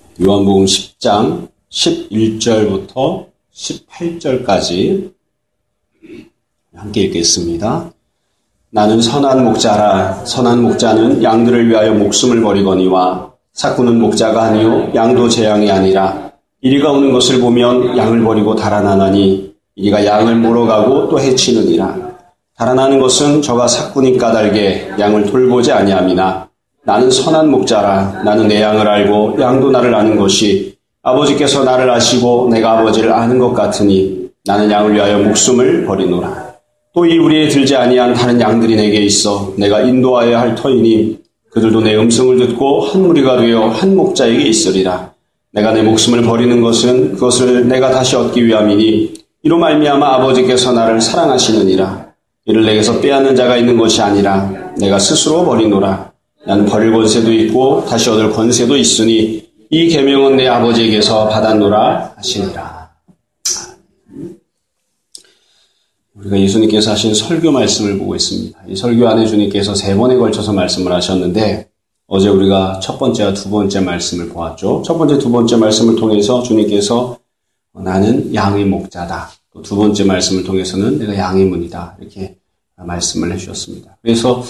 요한복음 10장 11절부터 18절까지 함께 읽겠습니다. 나는 선한 목자라. 선한 목자는 양들을 위하여 목숨을 버리거니와 삭구는 목자가 아니요 양도 제 양이 아니라 이리가 오는 것을 보면 양을 버리고 달아나나니 이리가 양을 몰아가고 또 해치느니라. 달아나는 것은 저가 삭구니 까닭에 양을 돌보지 아니함이나 나는 선한 목자라. 나는 내 양을 알고 양도 나를 아는 것이 아버지께서 나를 아시고 내가 아버지를 아는 것 같으니 나는 양을 위하여 목숨을 버리노라. 또 이 우리에 들지 아니한 다른 양들이 내게 있어 내가 인도하여야 할 터이니 그들도 내 음성을 듣고 한 무리가 되어 한 목자에게 있으리라. 내가 내 목숨을 버리는 것은 그것을 내가 다시 얻기 위함이니 이로 말미암아 아버지께서 나를 사랑하시느니라. 이를 내게서 빼앗는 자가 있는 것이 아니라 내가 스스로 버리노라. 나는 버릴 권세도 있고 다시 얻을 권세도 있으니 이 계명은 내 아버지에게서 받았노라 하시니라. 우리가 예수님께서 하신 설교 말씀을 보고 있습니다. 이 설교 안에 주님께서 3번에 걸쳐서 말씀을 하셨는데 어제 우리가 첫 번째와 두 번째 말씀을 보았죠. 첫 번째, 두 번째 말씀을 통해서 주님께서 나는 양의 목자다. 또 두 번째 말씀을 통해서는 내가 양의 문이다. 이렇게 말씀을 해주셨습니다. 그래서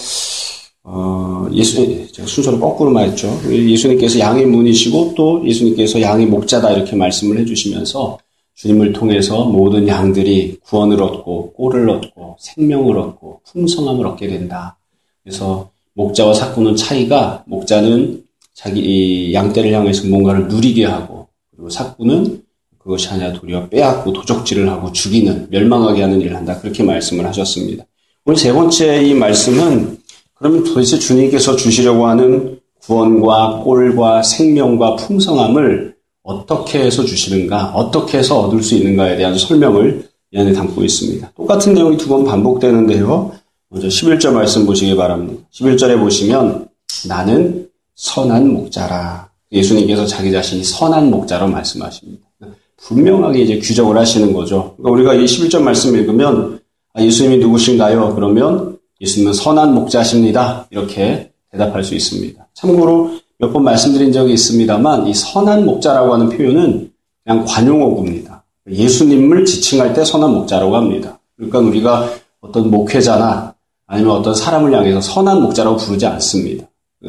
제가 순서를 거꾸로 말했죠. 예수님께서 양의 문이시고 또 예수님께서 양의 목자다 이렇게 말씀을 해주시면서 주님을 통해서 모든 양들이 구원을 얻고 꼴을 얻고 생명을 얻고 풍성함을 얻게 된다. 그래서 목자와 삭구는 차이가 목자는 자기 양떼를 향해서 뭔가를 누리게 하고 그리고 삭구는 그것이 아니라 도리어 빼앗고 도적질을 하고 죽이는 멸망하게 하는 일을 한다. 그렇게 말씀을 하셨습니다. 오늘 세 번째 이 말씀은 그러면 도대체 주님께서 주시려고 하는 구원과 꼴과 생명과 풍성함을 어떻게 해서 주시는가, 어떻게 해서 얻을 수 있는가에 대한 설명을 이 안에 담고 있습니다. 똑같은 내용이 두 번 반복되는데요. 먼저 11절 말씀 보시기 바랍니다. 11절에 보시면 나는 선한 목자라. 예수님께서 자기 자신이 선한 목자로 말씀하십니다. 분명하게 이제 규정을 하시는 거죠. 그러니까 우리가 이 11절 말씀 읽으면 예수님이 누구신가요? 그러면 예수님은 선한 목자십니다. 이렇게 대답할 수 있습니다. 참고로 몇 번 말씀드린 적이 있습니다만 이 선한 목자라고 하는 표현은 그냥 관용어구입니다. 예수님을 지칭할 때 선한 목자라고 합니다. 그러니까 우리가 어떤 목회자나 아니면 어떤 사람을 향해서 선한 목자라고 부르지 않습니다.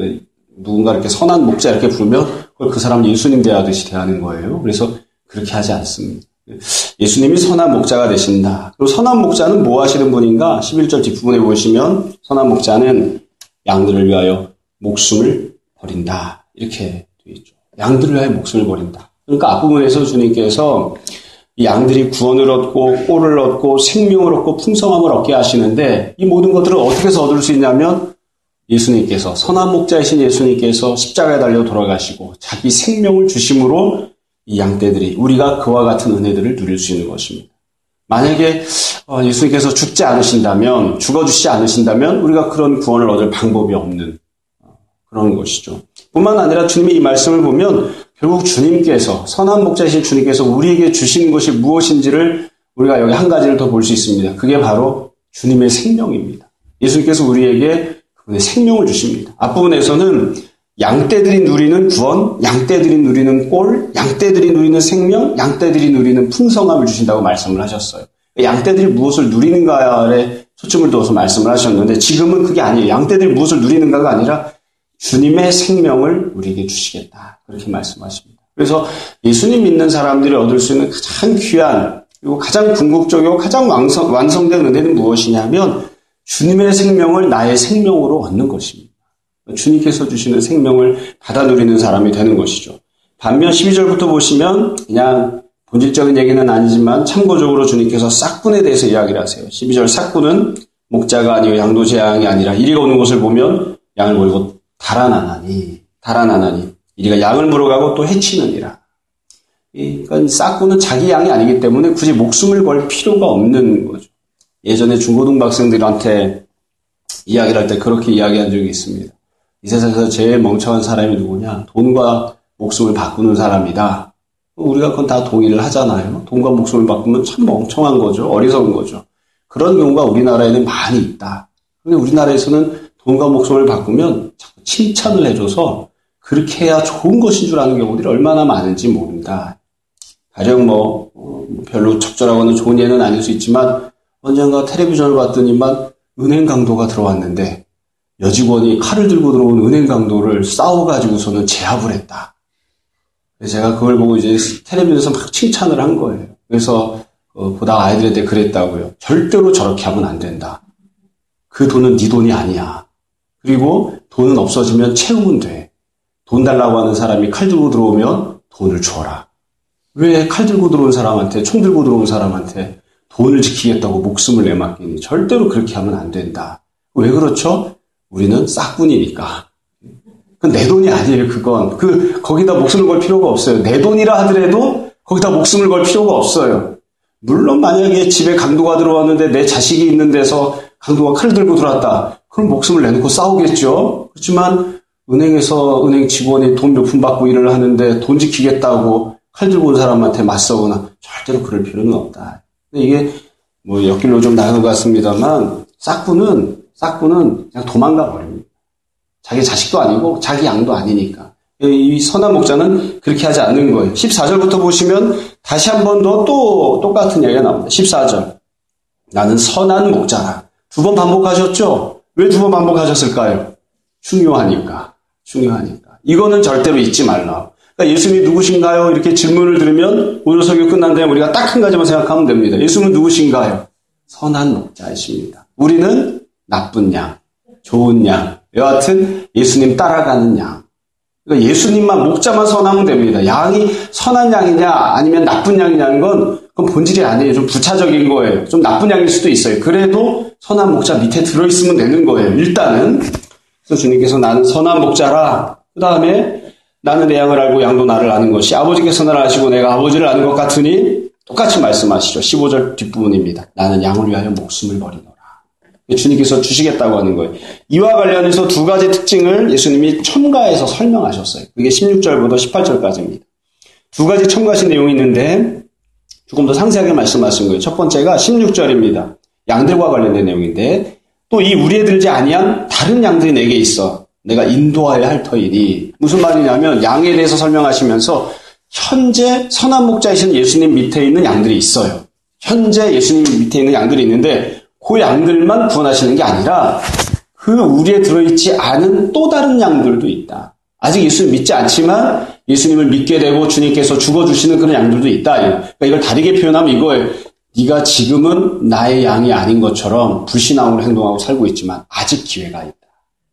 누군가 이렇게 선한 목자 이렇게 부르면 그걸 그 사람을 예수님 대하듯이 대하는 거예요. 그래서 그렇게 하지 않습니다. 예수님이 선한 목자가 되신다. 그리고 선한 목자는 뭐 하시는 분인가? 11절 뒷부분에 보시면 선한 목자는 양들을 위하여 목숨을 버린다. 이렇게 되어 있죠. 양들을 위하여 목숨을 버린다. 그러니까 앞부분에서 주님께서 이 양들이 구원을 얻고 꼴을 얻고 생명을 얻고 풍성함을 얻게 하시는데 이 모든 것들을 어떻게 해서 얻을 수 있냐면 예수님께서 선한 목자이신 예수님께서 십자가에 달려 돌아가시고 자기 생명을 주심으로 이 양떼들이 우리가 그와 같은 은혜들을 누릴 수 있는 것입니다. 만약에 예수님께서 죽지 않으신다면 죽어주시지 않으신다면 우리가 그런 구원을 얻을 방법이 없는 그런 것이죠. 뿐만 아니라 주님의 이 말씀을 보면 결국 주님께서 선한 목자이신 주님께서 우리에게 주신 것이 무엇인지를 우리가 여기 한 가지를 더 볼 수 있습니다. 그게 바로 주님의 생명입니다. 예수님께서 우리에게 그분의 생명을 주십니다. 앞부분에서는 양떼들이 누리는 구원, 양떼들이 누리는 꼴, 양떼들이 누리는 생명, 양떼들이 누리는 풍성함을 주신다고 말씀을 하셨어요. 양떼들이 무엇을 누리는가에 초점을 두어서 말씀을 하셨는데 지금은 그게 아니에요. 양떼들이 무엇을 누리는가가 아니라 주님의 생명을 우리에게 주시겠다. 그렇게 말씀하십니다. 그래서 예수님 믿는 사람들이 얻을 수 있는 가장 귀한 그리고 가장 궁극적이고 가장 완성된 은혜는 무엇이냐면 주님의 생명을 나의 생명으로 얻는 것입니다. 주님께서 주시는 생명을 받아 누리는 사람이 되는 것이죠. 반면 12절부터 보시면 그냥 본질적인 얘기는 아니지만 참고적으로 주님께서 싹군에 대해서 이야기를 하세요. 12절 싹군은 목자가 아니요 양도 제 양이 아니라 이리가 오는 것을 보면 양을 버리고 달아나나니 이리가 양을 물어가고 또 해치느니라. 그러니까 싹군은 자기 양이 아니기 때문에 굳이 목숨을 걸 필요가 없는 거죠. 예전에 중고등 학생들한테 이야기를 할 때 그렇게 이야기한 적이 있습니다. 이 세상에서 제일 멍청한 사람이 누구냐? 돈과 목숨을 바꾸는 사람이다. 우리가 그건 다 동의를 하잖아요. 돈과 목숨을 바꾸면 참 멍청한 거죠. 어리석은 거죠. 그런 경우가 우리나라에는 많이 있다. 그런데 우리나라에서는 돈과 목숨을 바꾸면 자꾸 칭찬을 해줘서 그렇게 해야 좋은 것인 줄 아는 경우들이 얼마나 많은지 모른다. 가령 별로 적절하거나 좋은 예는 아닐 수 있지만 언젠가 텔레비전을 봤더니만 은행 강도가 들어왔는데 여직원이 칼을 들고 들어온 은행 강도를 싸워가지고서는 제압을 했다. 그래서 제가 그걸 보고 이제 텔레비전에서 막 칭찬을 한 거예요. 그래서 보다가 아이들한테 그랬다고요. 절대로 저렇게 하면 안 된다. 그 돈은 네 돈이 아니야. 그리고 돈은 없어지면 채우면 돼. 돈 달라고 하는 사람이 칼 들고 들어오면 돈을 줘라. 왜 칼 들고 들어온 사람한테, 총 들고 들어온 사람한테 돈을 지키겠다고 목숨을 내맡기니? 절대로 그렇게 하면 안 된다. 왜 그렇죠? 우리는 싹군이니까. 그건 내 돈이 아니에요, 그건. 거기다 목숨을 걸 필요가 없어요. 내 돈이라 하더라도 거기다 목숨을 걸 필요가 없어요. 물론 만약에 집에 강도가 들어왔는데 내 자식이 있는 데서 강도가 칼을 들고 들어왔다. 그럼 목숨을 내놓고 싸우겠죠. 그렇지만 은행에서 은행 직원이 돈 몇 푼 받고 일을 하는데 돈 지키겠다고 칼 들고 온 사람한테 맞서거나 절대로 그럴 필요는 없다. 근데 이게 옆길로 좀 나간 것 같습니다만 싹군은 그냥 도망가 버립니다. 자기 자식도 아니고 자기 양도 아니니까. 이 선한 목자는 그렇게 하지 않는 거예요. 14절부터 보시면 다시 한 번 더 또 똑같은 이야기가 나옵니다. 14절. 나는 선한 목자라. 2번 반복하셨죠? 왜 2번 반복하셨을까요? 중요하니까. 이거는 절대로 잊지 말라. 그러니까 예수님이 누구신가요? 이렇게 질문을 들으면 오늘 설교 끝난 다음에 우리가 딱 한 가지만 생각하면 됩니다. 예수님은 누구신가요? 선한 목자이십니다. 우리는 나쁜 양, 좋은 양, 여하튼 예수님 따라가는 양. 그러니까 예수님만 목자만 선하면 됩니다. 양이 선한 양이냐 아니면 나쁜 양이냐는 그건 본질이 아니에요. 좀 부차적인 거예요. 좀 나쁜 양일 수도 있어요. 그래도 선한 목자 밑에 들어있으면 되는 거예요. 일단은. 그래서 주님께서 나는 선한 목자라. 그 다음에 나는 내 양을 알고 양도 나를 아는 것이 아버지께서 나를 아시고 내가 아버지를 아는 것 같으니 똑같이 말씀하시죠. 15절 뒷부분입니다. 나는 양을 위하여 목숨을 버리노라. 주님께서 주시겠다고 하는 거예요. 이와 관련해서 2가지 특징을 예수님이 첨가해서 설명하셨어요. 그게 16절부터 18절까지입니다. 2가지 첨가하신 내용이 있는데 조금 더 상세하게 말씀하신 거예요. 첫 번째가 16절입니다. 양들과 관련된 내용인데 또 이 우리에 들지 아니한 다른 양들이 내게 있어. 내가 인도하여야 할 터이니. 무슨 말이냐면 양에 대해서 설명하시면서 현재 선한 목자이신 예수님 밑에 있는 양들이 있어요. 현재 예수님 밑에 있는 양들이 있는데 그 양들만 구원하시는 게 아니라 그 우리에 들어있지 않은 또 다른 양들도 있다. 아직 예수님 믿지 않지만 예수님을 믿게 되고 주님께서 죽어주시는 그런 양들도 있다. 그러니까 이걸 다르게 표현하면 이거예요. 네가 지금은 나의 양이 아닌 것처럼 불신앙으로 행동하고 살고 있지만 아직 기회가 있다.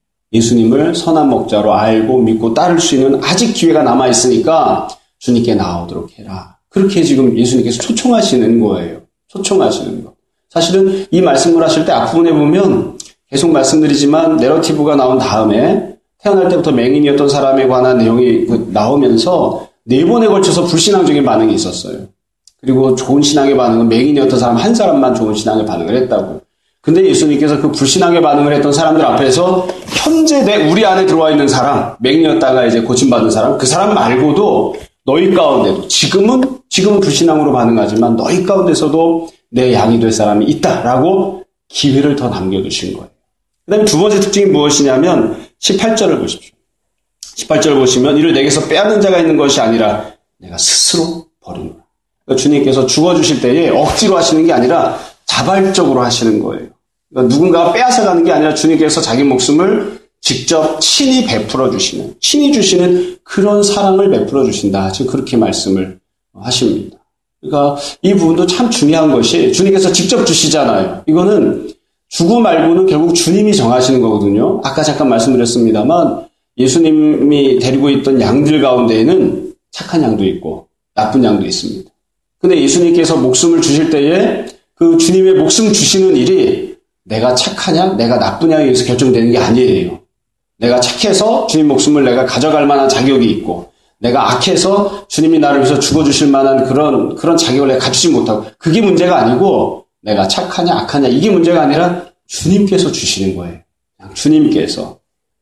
예수님을 선한 목자로 알고 믿고 따를 수 있는 아직 기회가 남아있으니까 주님께 나오도록 해라. 그렇게 지금 예수님께서 초청하시는 거예요. 초청하시는 거. 사실은 이 말씀을 하실 때 앞부분에 보면 계속 말씀드리지만 내러티브가 나온 다음에 태어날 때부터 맹인이었던 사람에 관한 내용이 나오면서 4번에 걸쳐서 불신앙적인 반응이 있었어요. 그리고 좋은 신앙의 반응은 맹인이었던 사람 한 사람만 좋은 신앙의 반응을 했다고. 근데 예수님께서 그 불신앙의 반응을 했던 사람들 앞에서 현재 우리 안에 들어와 있는 사람, 맹인이었다가 이제 고침받은 사람, 그 사람 말고도 너희 가운데도 지금은 불신앙으로 반응하지만 너희 가운데서도 내 양이 될 사람이 있다라고 기회를 더 남겨두신 거예요. 그 다음에 2번째 특징이 무엇이냐면 18절을 보십시오. 18절 보시면 이를 내게서 빼앗는 자가 있는 것이 아니라 내가 스스로 버리노라. 그러니까 주님께서 죽어주실 때에 억지로 하시는 게 아니라 자발적으로 하시는 거예요. 그러니까 누군가가 빼앗아 가는 게 아니라 주님께서 자기 목숨을 직접 친히 베풀어 주시는, 친히 주시는 그런 사랑을 베풀어 주신다. 지금 그렇게 말씀을 하십니다. 그러니까 이 부분도 참 중요한 것이 주님께서 직접 주시잖아요. 이거는 주고 말고는 결국 주님이 정하시는 거거든요. 아까 잠깐 말씀드렸습니다만 예수님이 데리고 있던 양들 가운데에는 착한 양도 있고 나쁜 양도 있습니다. 근데 예수님께서 목숨을 주실 때에 그 주님의 목숨 주시는 일이 내가 착하냐, 내가 나쁘냐에 의해서 결정되는 게 아니에요. 내가 착해서 주님 목숨을 내가 가져갈 만한 자격이 있고, 내가 악해서 주님이 나를 위해서 죽어주실 만한 그런 자격을 내가 갖추지 못하고, 그게 문제가 아니고, 내가 착하냐, 악하냐, 이게 문제가 아니라 주님께서 주시는 거예요. 그냥 주님께서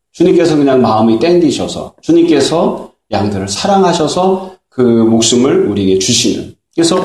그냥 마음이 땡기셔서, 주님께서 양들을 사랑하셔서 그 목숨을 우리에게 주시는. 그래서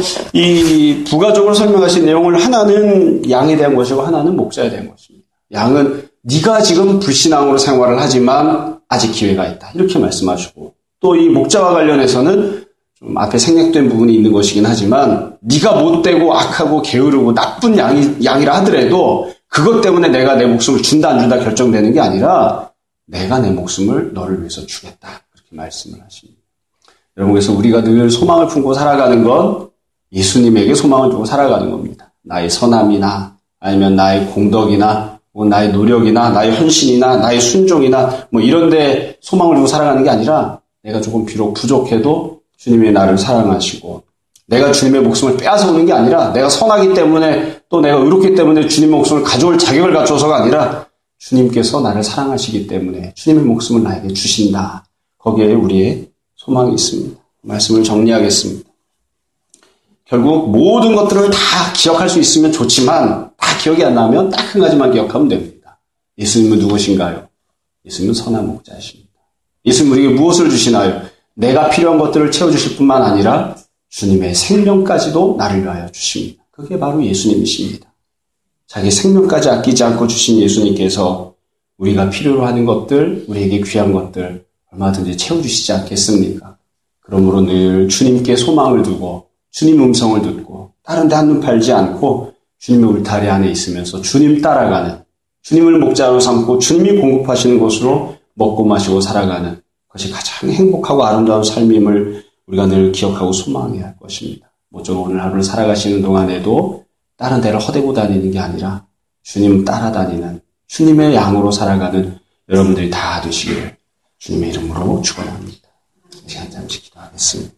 이 부가적으로 설명하신 내용을 하나는 양에 대한 것이고 하나는 목자에 대한 것입니다. 양은 네가 지금 불신앙으로 생활을 하지만 아직 기회가 있다. 이렇게 말씀하시고 또 이 목자와 관련해서는 좀 앞에 생략된 부분이 있는 것이긴 하지만 네가 못되고 악하고 게으르고 나쁜 양이라 하더라도 그것 때문에 내가 내 목숨을 준다 안 준다 결정되는 게 아니라 내가 내 목숨을 너를 위해서 주겠다. 그렇게 말씀을 하십니다. 여러분 그래서 우리가 늘 소망을 품고 살아가는 건 예수님에게 소망을 두고 살아가는 겁니다. 나의 선함이나 아니면 나의 공덕이나 나의 노력이나 나의 헌신이나 나의 순종이나 이런 데 소망을 두고 살아가는 게 아니라 내가 조금 비록 부족해도 주님이 나를 사랑하시고 내가 주님의 목숨을 빼앗아오는 게 아니라 내가 선하기 때문에 또 내가 의롭기 때문에 주님의 목숨을 가져올 자격을 갖춰서가 아니라 주님께서 나를 사랑하시기 때문에 주님의 목숨을 나에게 주신다. 거기에 우리의 소망이 있습니다. 말씀을 정리하겠습니다. 결국 모든 것들을 다 기억할 수 있으면 좋지만 다 기억이 안 나면 딱 한 가지만 기억하면 됩니다. 예수님은 누구신가요? 예수님은 선한 목자이십니다. 예수님은 우리에게 무엇을 주시나요? 내가 필요한 것들을 채워주실 뿐만 아니라 주님의 생명까지도 나를 위하여 주십니다. 그게 바로 예수님이십니다. 자기 생명까지 아끼지 않고 주신 예수님께서 우리가 필요로 하는 것들, 우리에게 귀한 것들 얼마든지 채워주시지 않겠습니까? 그러므로 늘 주님께 소망을 두고 주님 음성을 듣고 다른 데 한눈 팔지 않고 주님의 울타리 안에 있으면서 주님 따라가는 주님을 목자로 삼고 주님이 공급하시는 곳으로 먹고 마시고 살아가는 것이 가장 행복하고 아름다운 삶임을 우리가 늘 기억하고 소망해야 할 것입니다. 모쪼록 오늘 하루를 살아가시는 동안에도 다른 데를 허대고 다니는 게 아니라 주님 따라다니는 주님의 양으로 살아가는 여러분들이 다 되시기를 주님의 이름으로 축원합니다. 시간 잠시 기도하겠습니다.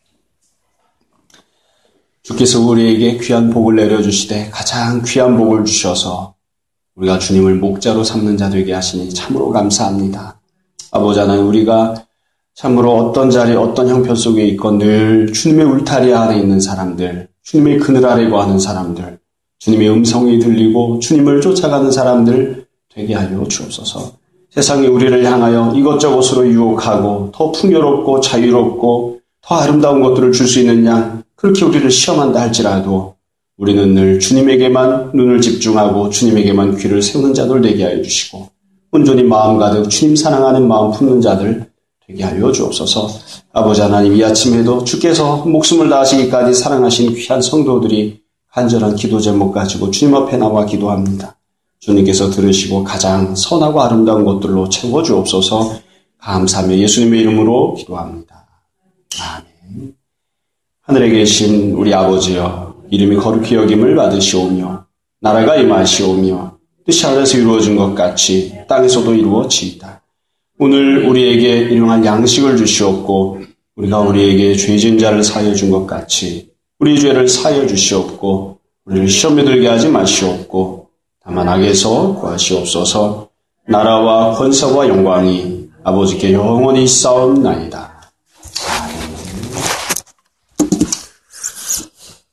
주께서 우리에게 귀한 복을 내려주시되 가장 귀한 복을 주셔서 우리가 주님을 목자로 삼는 자 되게 하시니 참으로 감사합니다. 아버지 하나님 우리가 참으로 어떤 자리 어떤 형편 속에 있건 늘 주님의 울타리 안에 있는 사람들 주님의 그늘 아래 거하는 사람들 주님의 음성이 들리고 주님을 쫓아가는 사람들 되게 하여 주옵소서. 세상이 우리를 향하여 이것저것으로 유혹하고 더 풍요롭고 자유롭고 더 아름다운 것들을 줄 수 있는 양 그렇게 우리를 시험한다 할지라도 우리는 늘 주님에게만 눈을 집중하고 주님에게만 귀를 세우는 자들 되게 하여 주시고 온전히 마음 가득 주님 사랑하는 마음 품는 자들 되게 하여 주옵소서. 아버지 하나님 이 아침에도 주께서 목숨을 다하시기까지 사랑하신 귀한 성도들이 간절한 기도 제목 가지고 주님 앞에 나와 기도합니다. 주님께서 들으시고 가장 선하고 아름다운 것들로 채워 주옵소서. 감사하며 예수님의 이름으로 기도합니다. 아멘. 하늘에 계신 우리 아버지여 이름이 거룩히 여김을 받으시오며 나라가 임하시오며 뜻이 하늘에서 이루어진 것 같이 땅에서도 이루어지이다. 오늘 우리에게 일용할 양식을 주시옵고 우리가 우리에게 죄진 자를 사하여 준 것 같이 우리 죄를 사하여 주시옵고 우리를 시험에 들게 하지 마시옵고 다만 악에서 구하시옵소서. 나라와 권세와 영광이 아버지께 영원히 있사옵나이다.